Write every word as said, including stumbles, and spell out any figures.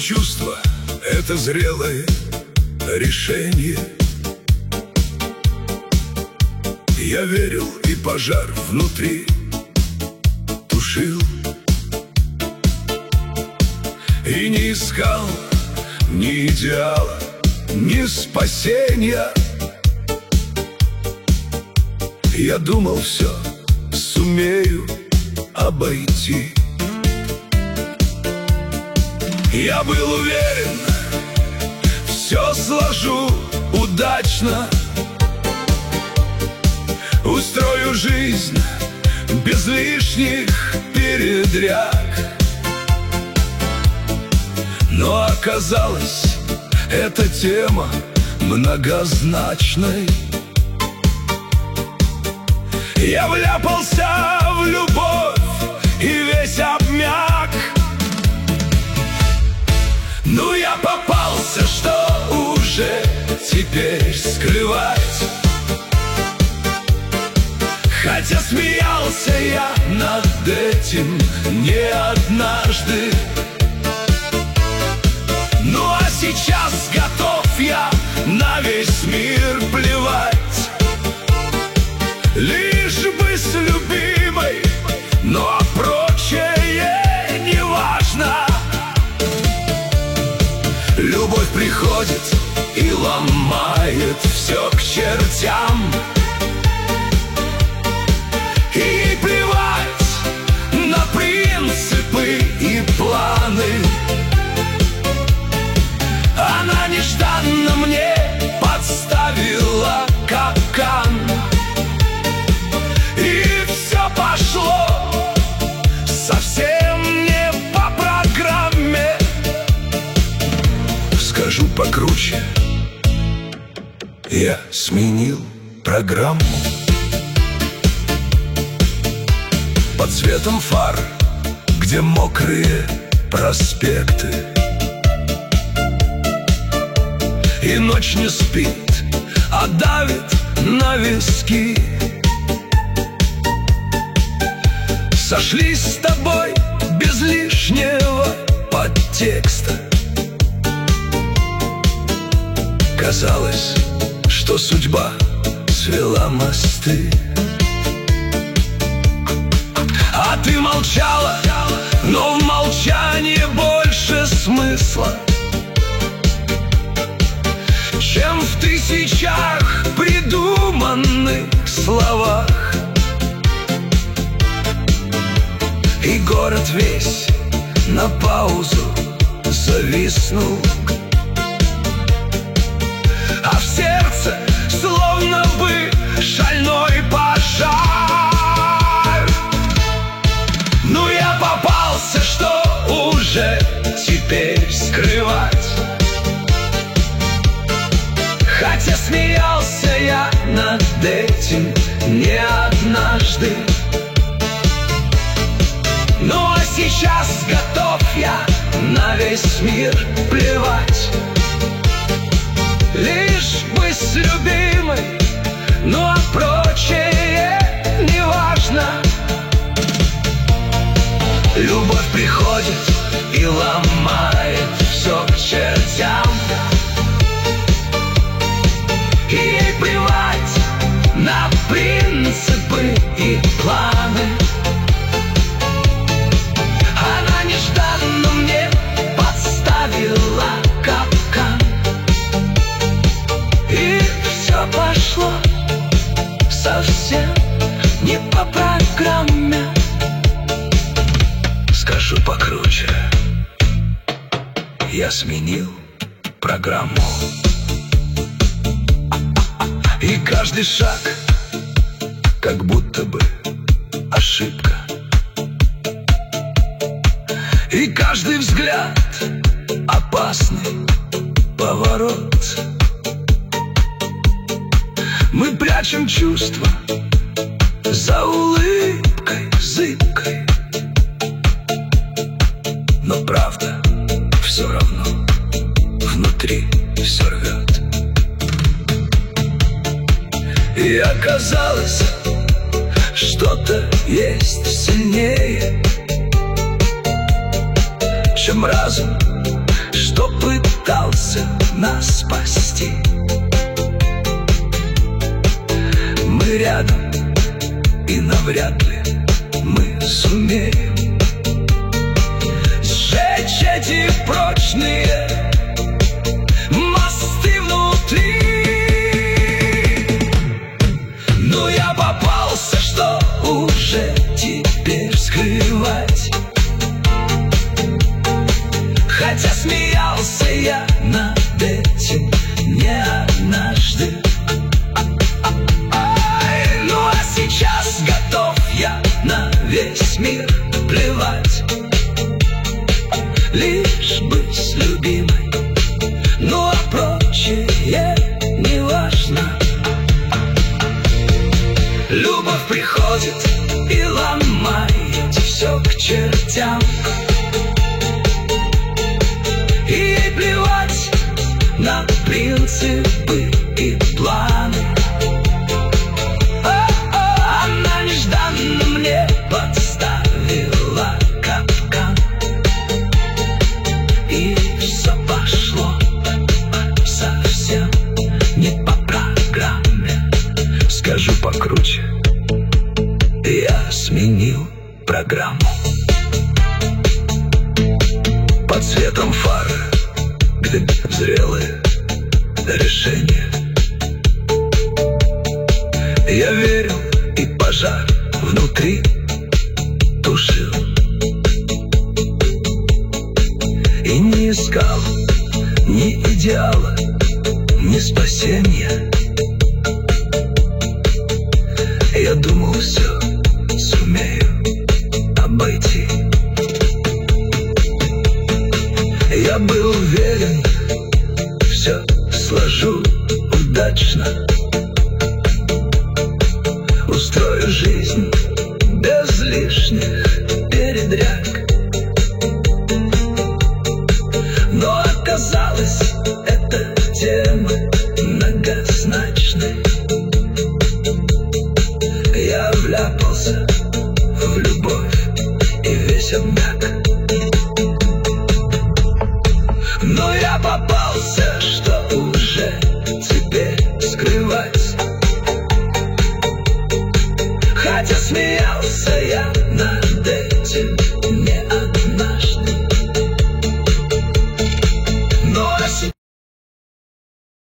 чувство — это зрелое решение. Я верил, и пожар внутри тушил, и не искал ни идеала, ни спасения. Я думал, все сумею обойти. Я был уверен, все сложу удачно, устрою жизнь без лишних передряг. Но оказалось, эта тема многозначной. Я вляпался в любовь и весь обмяк. Ну я попался, что уже теперь скрывать? Хотя смеялся я над этим не однажды. Ну а сейчас готов я на весь мир плевать, лишь бы с любимой, ну а прочее не важно. Любовь приходит и ломает все к чертям, и ей плевать на принципы и планы. Она нежданно мне подставила капкан, и все пошло совсем не по программе. Скажу покруче, я сменил программу. Под светом фар, где мокрые проспекты, и ночь не спит, а давит на виски. Сошлись с тобой без лишнего подтекста. Казалось, что судьба свела мосты. А ты молчала, но в молчании больше смысла, чем в тысячах придуманных словах. И город весь на паузу зависнул, а в сердце словно бы шальной пожар. Ну я попался, что уже теперь скрывать? Хотя смеялся я над этим не однажды. Ну а сейчас готов я на весь мир плевать, лишь бы с любимой, ну а прочее не важно. Любовь приходит и ломает все к чертям, и ей плевать на принципы и планы. Она нежданно мне подставила капкан, и все пошло совсем не по программе. Скажу покруче, я сменил программу. И каждый шаг как будто бы ошибка, и каждый взгляд опасный поворот. Мы прячем чувства за улыбкой зыбкой, но правда все равно внутри все рвет. И оказалось, что-то есть сильнее, чем разум, приходит и ломаете все к чертям. И ей плевать на принципы и планы. О-о, она нежданно мне подставила капкан, и все пошло совсем не по программе. Скажу покруче, я сменил программу. Под светом фары, где зрелые решения, я верил, и пожар внутри тушил. И не искал ни идеала, ни спасения. Я думал, все сумею обойти. Я был уверен, все сложу удачно, устрою жизнь без лишних передряг. Но оказалось, эта тема многозначной. Я вляпался в любовь и весь обмяк.